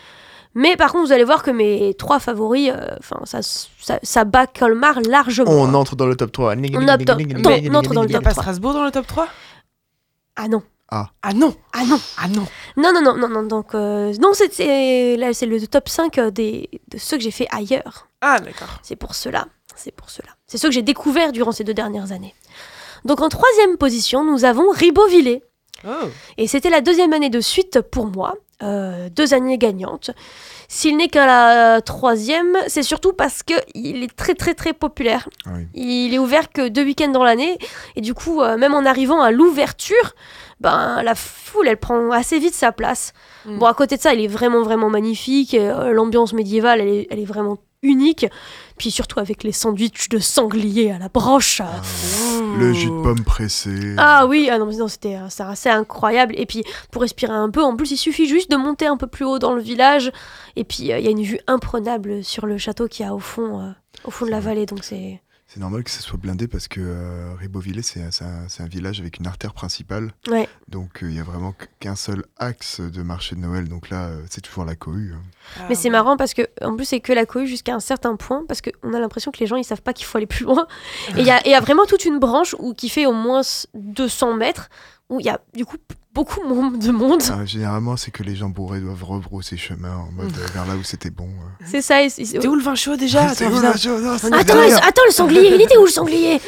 Mais par contre, vous allez voir que mes trois favoris, enfin, ça, ça, ça bat Colmar largement. On entre dans le top trois. On entre dans- on entre dans le Il n'y a top pas trois. Strasbourg dans le top trois? Ah non, Ah non. ah non. Ah non. Non, non, non, non, non. Donc, euh, non, c'est, c'est, là, c'est le top cinq des, de ceux que j'ai fait ailleurs. Ah d'accord. C'est pour cela. C'est pour cela. C'est ceux que j'ai découverts durant ces deux dernières années. Donc en troisième position, nous avons Ribeauvillé. Oh. Et c'était la deuxième année de suite pour moi. Euh, deux années gagnantes. S'il n'est qu'à la troisième, c'est surtout parce qu'il est très très très populaire. Ah oui. Il est ouvert que deux week-ends dans l'année. Et du coup, euh, même en arrivant à l'ouverture, ben, la foule, elle prend assez vite sa place. Mm. Bon, à côté de ça, il est vraiment vraiment magnifique. Euh, l'ambiance médiévale, elle est, elle est vraiment unique. Puis surtout avec les sandwichs de sanglier à la broche. Ah, le jus de pomme pressé. Ah oui, ah non, mais non, c'était euh, c'est assez incroyable. Et puis, pour respirer un peu, en plus, il suffit juste de monter un peu plus haut dans le village. Et puis, il euh, y a une vue imprenable sur le château qu'il y a au fond, euh, au fond de la vallée. Donc, c'est... C'est normal que ça soit blindé parce que euh, Ribeauvillé, c'est c'est un, c'est un village avec une artère principale. Ouais. Donc, il y a vraiment qu'un seul axe de marché de Noël. Donc là, euh, c'est toujours la cohue. hein. Ah, Mais c'est ouais. marrant parce que, en plus, c'est que la cohue jusqu'à un certain point. Parce qu'on a l'impression que les gens, ils savent pas qu'il faut aller plus loin. Et il y a, et y a vraiment toute une branche où, qui fait au moins deux cents mètres, où il y a du coup beaucoup mo- de monde. Ah, généralement, c'est que les gens bourrés doivent rebrousser chemin en mode euh, vers là où c'était bon. euh. C'est ça. et c'est- C'était où le vin chaud déjà? C'est Attends, où, viens. là, je- non, c'est Attends, derrière. le, attends, le sanglier, il était où le sanglier?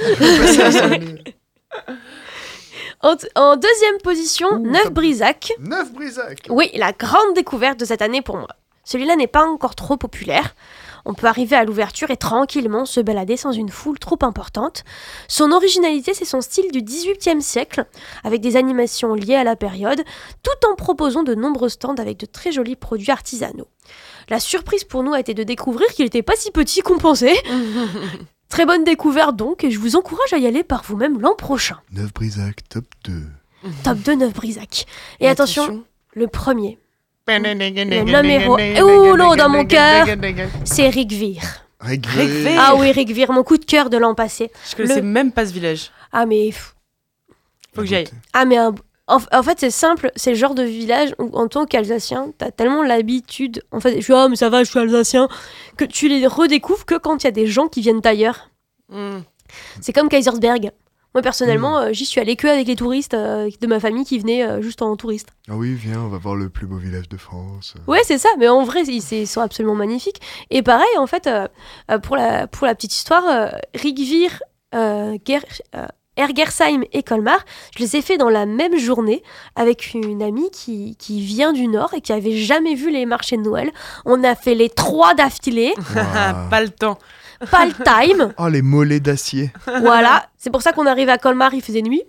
en, en deuxième position, Ouh, Neuf-Brisac. Neuf Brisac. Oui, la grande découverte de cette année pour moi. Celui-là n'est pas encore trop populaire. On peut arriver à l'ouverture et tranquillement se balader sans une foule trop importante. Son originalité, c'est son style du dix-huitième siècle, avec des animations liées à la période, tout en proposant de nombreux stands avec de très jolis produits artisanaux. La surprise pour nous a été de découvrir qu'il n'était pas si petit qu'on pensait. Très bonne découverte donc, et je vous encourage à y aller par vous-même l'an prochain. Neuf Brisac, top deux. Top deux, Neuf-Brisac. Et attention, le premier, Le numéro uno dans mon cœur, c'est Rigvir. Réglé. Ah oui, Rigvir, mon coup de cœur de l'an passé. Je connaissais Le- même pas ce village. Ah mais, pff, Faut que j'y aille. ah mais un- en, en fait c'est simple, c'est le genre de village où en tant qu'Alsacien, t'as tellement l'habitude, en fait, je suis ah mais ça va, je suis Alsacien, que tu les redécouvres que quand il y a des gens qui viennent d'ailleurs. Mm. C'est comme Kaisersberg. Moi personnellement, euh, j'y suis allée que avec les touristes euh, de ma famille qui venaient euh, juste en touriste. Ah oui, viens, on va voir le plus beau village de France. Ouais, c'est ça, mais en vrai, ils, c'est- ils sont absolument magnifiques. Et pareil, en fait, euh, euh, pour, la, pour la petite histoire, euh, Rigvir, euh, Ger- euh, Ergersheim et Colmar, je les ai fait dans la même journée avec une amie qui, qui vient du Nord et qui avait jamais vu les marchés de Noël. On a fait les trois d'affilée. Wow. Pas le temps. Pas le time. Oh, les mollets d'acier. Voilà, c'est pour ça qu'on arrive à Colmar, il faisait nuit.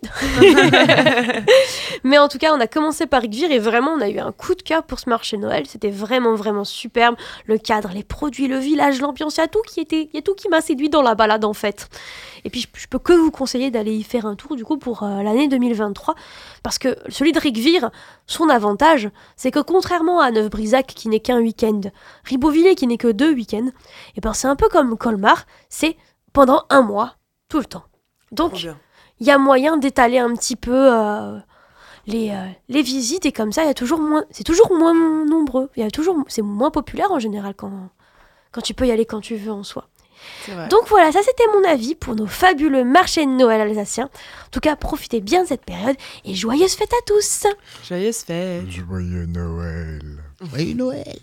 Mais en tout cas, on a commencé par Rigvir et vraiment, on a eu un coup de cœur pour ce marché de Noël. C'était vraiment, vraiment superbe. Le cadre, les produits, le village, l'ambiance, il y a tout qui était, il y a tout qui m'a séduit dans la balade en fait. Et puis, je, je peux que vous conseiller d'aller y faire un tour du coup pour euh, l'année deux mille vingt-trois. Parce que celui de Rigvir, son avantage, c'est que contrairement à Neuf-Brisac qui n'est qu'un week-end, Ribeauvillé qui n'est que deux week-ends, et ben c'est un peu comme Colmar, c'est pendant un mois, tout le temps. Donc, il y a moyen d'étaler un petit peu euh, les, euh, les visites, et comme ça, il y a toujours moins, c'est toujours moins nombreux. Il y a toujours, c'est moins populaire en général quand, quand tu peux y aller quand tu veux en soi. C'est vrai. Donc voilà, ça c'était mon avis pour nos fabuleux marchés de Noël alsaciens. En tout cas, profitez bien de cette période et joyeuses fêtes à tous. Joyeuse fête. Joyeux Noël. Oui, Noël.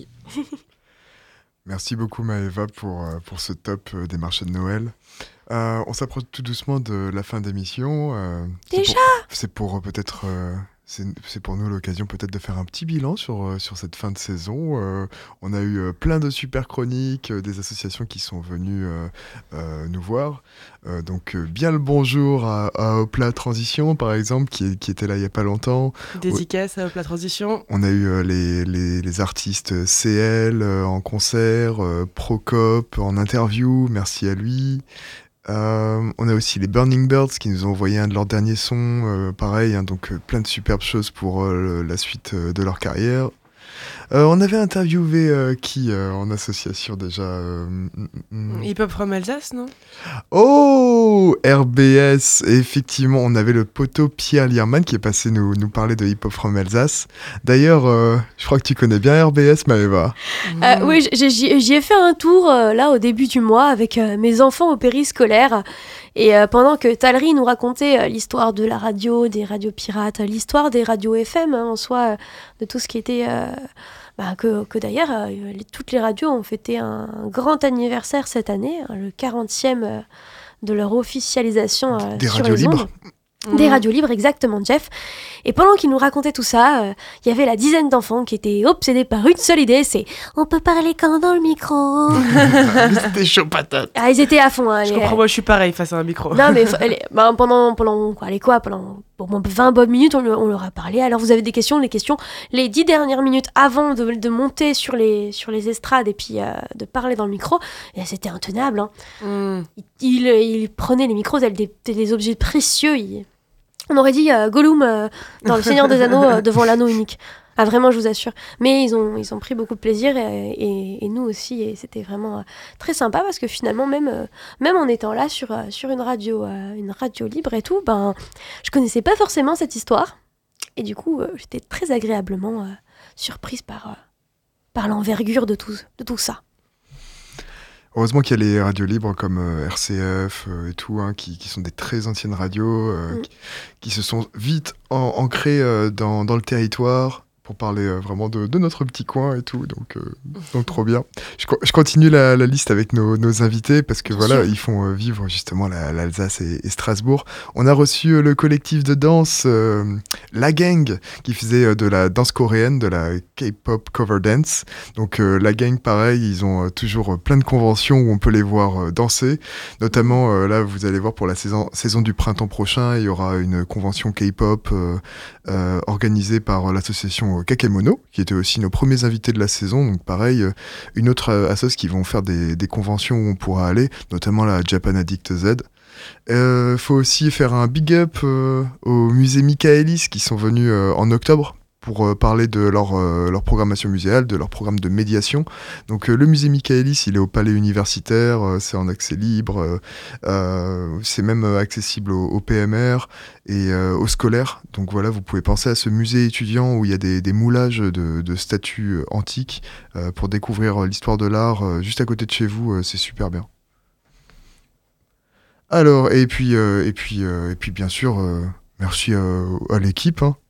Merci beaucoup Maëva pour, euh, pour ce top euh, des marchés de Noël. Euh, on s'approche tout doucement de la fin d'émission. Euh, Déjà ? C'est pour, c'est pour euh, peut-être... euh, c'est, c'est pour nous l'occasion peut-être de faire un petit bilan sur, euh, sur cette fin de saison. Euh, on a eu euh, plein de super chroniques, euh, des associations qui sont venues euh, euh, nous voir. Euh, donc euh, bien le bonjour à, à Hopla Transition par exemple, qui, qui était là il n'y a pas longtemps. Dédicace à la transition. On a eu euh, les, les, les artistes C L euh, en concert, euh, Procop en interview, merci à lui. Euh, on a aussi les Burning Birds qui nous ont envoyé un de leurs derniers sons, euh, pareil, hein, donc euh, plein de superbes choses pour euh, la suite euh, de leur carrière. Euh, on avait interviewé euh, qui euh, en association déjà euh, mm, mm, Hip Hop from Alsace, non? Oh, R B S, et effectivement, on avait le poteau Pierre Lierman qui est passé nous, nous parler de Hip Hop from Alsace. D'ailleurs, euh, je crois que tu connais bien R B S, Maëva. Euh, oui, j'ai- j'y j'y ai fait un tour euh, là au début du mois avec euh, mes enfants au périscolaire. Et euh, pendant que Talry nous racontait euh, l'histoire de la radio, des radios pirates, euh, l'histoire des radios F M hein, en soi, euh, de tout ce qui était... euh, bah, que, que d'ailleurs, euh, les- toutes les radios ont fêté un grand anniversaire cette année, hein, le quarantième euh, de leur officialisation euh, Des sur radios les libres. ondes. Des Mhm. radios libres, exactement, Jeff. Et pendant qu'il nous racontait tout ça, euh, il y avait la dizaine d'enfants qui étaient obsédés par une seule idée, c'est « on peut parler quand dans le micro ?» C'était chaud patate. Ah, ils étaient à fond. Hein, Je les- comprends, moi je suis pareil face à un micro. Non, mais fa- les- bah, pendant, pendant, quoi, les quoi, pendant au moins vingt bonnes minutes, on, le- on leur a parlé. Alors, vous avez des questions, les questions, les dix dernières minutes avant de, de monter sur les, sur les estrades et puis euh, de parler dans le micro, et c'était intenable. Hein. Mm. Ils, ils prenaient les micros tels des, tels des objets précieux. Ils- On aurait dit euh, Gollum euh, dans Le Seigneur des Anneaux euh, devant l'anneau unique. Ah, vraiment, je vous assure. Mais ils ont, ils ont pris beaucoup de plaisir et, et- et nous aussi. Et c'était vraiment euh, très sympa parce que finalement, même, euh, même en étant là sur, euh, sur une, radio, euh, une radio libre et tout, ben, je connaissais pas forcément cette histoire. Et du coup, euh, j'étais très agréablement euh, surprise par, euh, par l'envergure de tout, de tout ça. Heureusement qu'il y a les radios libres comme euh, R C F euh, et tout, hein, qui, qui sont des très anciennes radios, euh, Mm. qui, qui se sont vite en- ancrées euh, dans, dans le territoire pour parler euh, vraiment de, de notre petit coin et tout, donc, euh, donc trop bien. Je, co- je continue la, la liste avec nos, nos invités parce que Bien voilà, sûr. ils font euh, vivre justement la- l'Alsace et, et Strasbourg. On a reçu euh, le collectif de danse euh, La Gang qui faisait euh, de la danse coréenne, de la K-pop cover dance. Donc euh, La Gang, pareil, ils ont euh, toujours euh, plein de conventions où on peut les voir euh, danser. Notamment, euh, là, vous allez voir pour la saison, saison du printemps prochain, il y aura une convention K-pop euh, euh, organisée par euh, l'association euh, Kakemono, qui était aussi nos premiers invités de la saison. Donc pareil, euh, une autre euh, assoce qui vont faire des, des conventions où on pourra aller, notamment la Japan Addict Z. Il euh, faut aussi faire un big up euh, au musée Michaelis qui sont venus euh, en octobre pour euh, parler de leur, euh, leur programmation muséale, de leur programme de médiation. Donc euh, le musée Michaelis, il est au palais universitaire, euh, c'est en accès libre, euh, euh, c'est même euh, accessible au, au P M R et euh, aux scolaires. Donc voilà, vous pouvez penser à ce musée étudiant où il y a des, des moulages de, de statues euh, antiques euh, pour découvrir euh, l'histoire de l'art euh, juste à côté de chez vous, euh, c'est super bien. Alors, et puis, euh, et puis, euh, et puis bien sûr, euh, merci euh, à l'équipe, hein.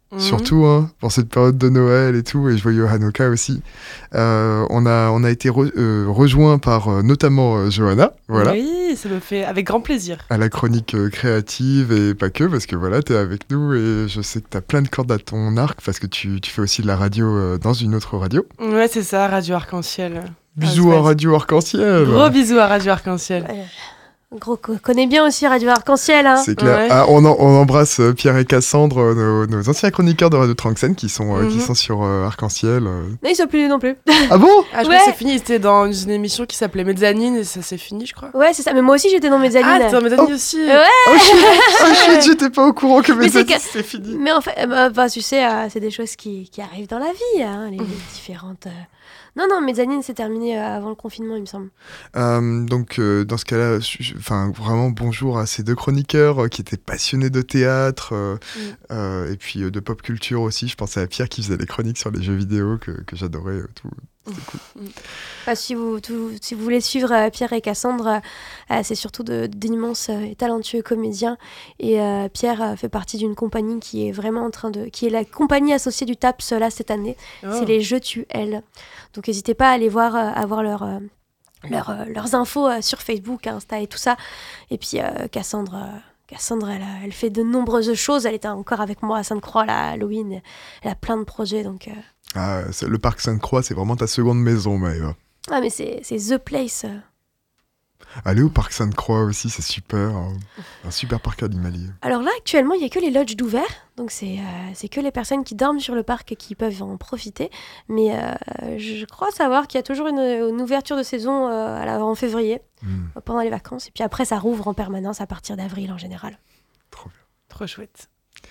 Mmh. Surtout hein, pour cette période de Noël et tout, et joyeux Hanouka aussi. Euh, on, a, on a été re, euh, rejoint par euh, notamment euh, Johanna. Voilà. Oui, ça me fait avec grand plaisir. À la chronique euh, créative et pas que, parce que voilà, t'es avec nous et je sais que t'as plein de cordes à ton arc parce que tu, tu fais aussi de la radio euh, dans une autre radio. Ouais, c'est ça, Radio Arc-en-Ciel. Bisous ah, à Radio Arc-en-Ciel. Gros bisous à Radio Arc-en-Ciel. Ouais. Gros, connaît bien aussi Radio Arc-en-Ciel. Hein. C'est clair. Ouais. Ah, on, en, on embrasse Pierre et Cassandre, nos, nos anciens chroniqueurs de Radio Tranxène qui sont, mm-hmm. euh, qui sont sur euh, Arc-en-Ciel. Euh. Non, ils sont plus non plus. Ah bon ah, je ouais. crois que c'est fini. C'était dans une émission qui s'appelait Mezzanine et ça s'est fini, je crois. Ouais, c'est ça. Mais moi aussi, j'étais dans Mezzanine. Ah, t'es dans Mezzanine oh. aussi. Ouais. Oh shit, oh, shit j'étais pas au courant que Mezzanine que... c'était fini. Mais en fait, euh, bah, tu sais, euh, c'est des choses qui, qui arrivent dans la vie, hein, les, les différentes... Euh... Non, non, Mezzanine s'est terminé euh, avant le confinement, il me semble. Euh, donc, euh, dans ce cas-là, enfin, vraiment bonjour à ces deux chroniqueurs euh, qui étaient passionnés de théâtre euh, mm. euh, et puis euh, de pop culture aussi. Je pensais à Pierre qui faisait des chroniques sur les jeux vidéo que, que j'adorais. Euh, tout. C'était cool. Bah, si, vous, tout, si vous voulez suivre euh, Pierre et Cassandre, euh, c'est surtout de, d'immenses et talentueux comédiens. Et euh, Pierre euh, fait partie d'une compagnie qui est vraiment en train de... qui est la compagnie associée du T A P S là cette année. Oh. C'est les Jeux Tu Elle. Donc n'hésitez pas à aller voir, euh, à voir leur, euh, leur, euh, leurs infos euh, sur Facebook, Insta et tout ça. Et puis euh, Cassandre... Euh, Cassandre, elle, elle fait de nombreuses choses. Elle était encore avec moi à Sainte-Croix, là, à Halloween. Elle a plein de projets, donc... Euh... Ah, le parc Sainte-Croix, c'est vraiment ta seconde maison, Maëva. Ah, mais c'est, c'est The Place. Aller au parc Sainte-Croix aussi, c'est super. Hein. Un super parc animalier. Alors là, actuellement, il n'y a que les lodges d'ouvert. Donc, c'est, euh, c'est que les personnes qui dorment sur le parc qui peuvent en profiter. Mais euh, je crois savoir qu'il y a toujours une, une ouverture de saison euh, à la, en février, mmh. pendant les vacances. Et puis après, ça rouvre en permanence à partir d'avril en général. Trop bien. Trop chouette.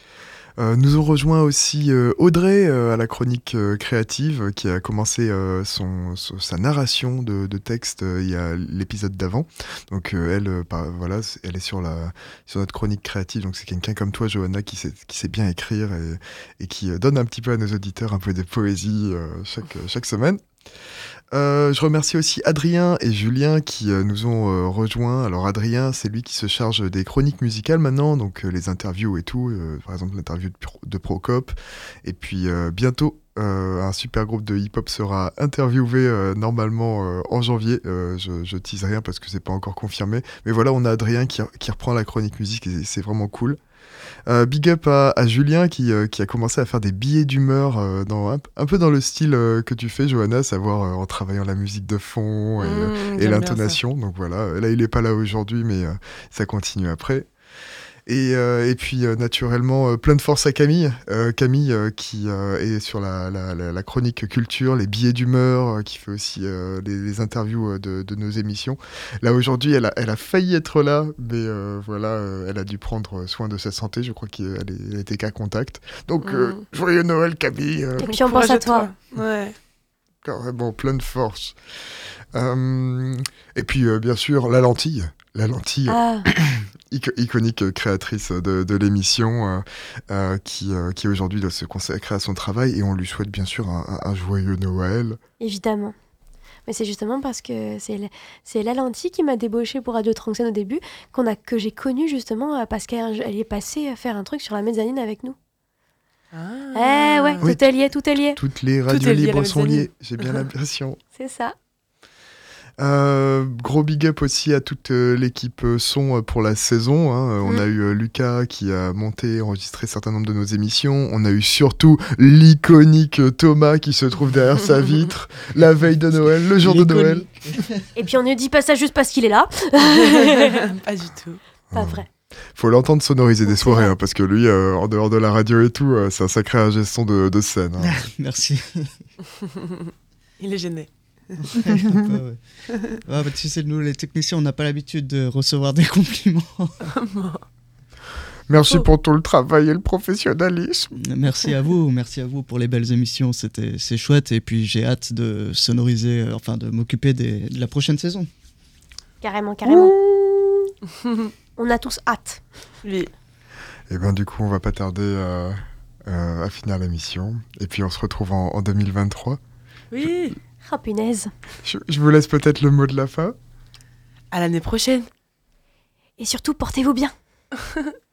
Euh, nous ont rejoint aussi euh, Audrey euh, à la chronique euh, créative euh, qui a commencé euh, son, son, sa narration de, de texte euh, il y a l'épisode d'avant. Donc euh, elle, euh, bah, voilà, elle est sur, la, sur notre chronique créative. Donc c'est quelqu'un comme toi, Johanna, qui sait, qui sait bien écrire et, et qui euh, donne un petit peu à nos auditeurs un peu de poésie euh, chaque, chaque semaine. Euh, je remercie aussi Adrien et Julien qui euh, nous ont euh, rejoints. Alors Adrien, c'est lui qui se charge des chroniques musicales maintenant, donc euh, les interviews et tout, euh, par exemple l'interview de, de Procop. Et puis euh, bientôt, euh, un super groupe de hip-hop sera interviewé euh, normalement euh, en janvier. Euh, je, je tease rien parce que c'est pas encore confirmé. Mais voilà, on a Adrien qui, qui reprend la chronique musique et c'est vraiment cool. Euh, big up à, à Julien qui, euh, qui a commencé à faire des billets d'humeur euh, dans, un, un peu dans le style euh, que tu fais, Johanna, savoir euh, en travaillant la musique de fond et, mmh, et l'intonation. Donc voilà, là il est pas là aujourd'hui, mais euh, ça continue après. Et, euh, et puis euh, naturellement, euh, plein de force à Camille, euh, Camille euh, qui euh, est sur la, la, la, la chronique culture, les billets d'humeur, euh, qui fait aussi euh, les, les interviews de, de nos émissions. Là aujourd'hui, elle a, elle a failli être là, mais euh, voilà, euh, elle a dû prendre soin de sa santé. Je crois qu'elle est, elle était qu'à contact. Donc, mmh. euh, joyeux Noël, Camille. Euh, et puis on pense à toi. toi. Ouais. Carrément, plein de force. Euh, et puis, euh, bien sûr, la lentille. La lentille. Ah. Iconique créatrice de, de l'émission euh, euh, qui, euh, qui aujourd'hui doit se consacrer à son travail et on lui souhaite bien sûr un, un joyeux Noël. Évidemment. Mais c'est justement parce que c'est, c'est la lentille qui m'a débauchée pour Radio Tranxène au début qu'on a, que j'ai connue justement parce qu'elle est passée à faire un truc sur la mezzanine avec nous. Ah. Eh ouais, oui, tout est lié, tout est lié. Toutes les radios libres sont liées, j'ai bien l'impression. C'est ça. Euh, gros big up aussi à toute euh, l'équipe euh, son pour la saison. Hein. On mmh. a eu euh, Lucas qui a monté, enregistré un certain nombre de nos émissions. On a eu surtout l'iconique Thomas qui se trouve derrière sa vitre la veille de Noël, le jour l'iconique. de Noël. Et puis on ne dit pas ça juste parce qu'il est là. Pas du tout. Pas vrai. Faut l'entendre sonoriser des soirées, hein, parce que lui, euh, en dehors de la radio et tout, euh, c'est un sacré ingé son de, de scène. Hein. Merci. Il est gêné. Ouais, ouais. Ah, bah, tu sais, nous les techniciens, on n'a pas l'habitude de recevoir des compliments. Merci oh. pour tout le travail et le professionnalisme. Merci à vous, merci à vous pour les belles émissions, c'était, c'est chouette. Et puis j'ai hâte de sonoriser, euh, enfin de m'occuper des, de la prochaine saison. Carrément, carrément. On a tous hâte. Oui. Et bien du coup, on va pas tarder euh, euh, à finir l'émission. Et puis on se retrouve en, en deux mille vingt-trois. Oui. Je... Oh punaise. Je, je vous laisse peut-être le mot de la fin. À l'année prochaine. Et surtout, portez-vous bien.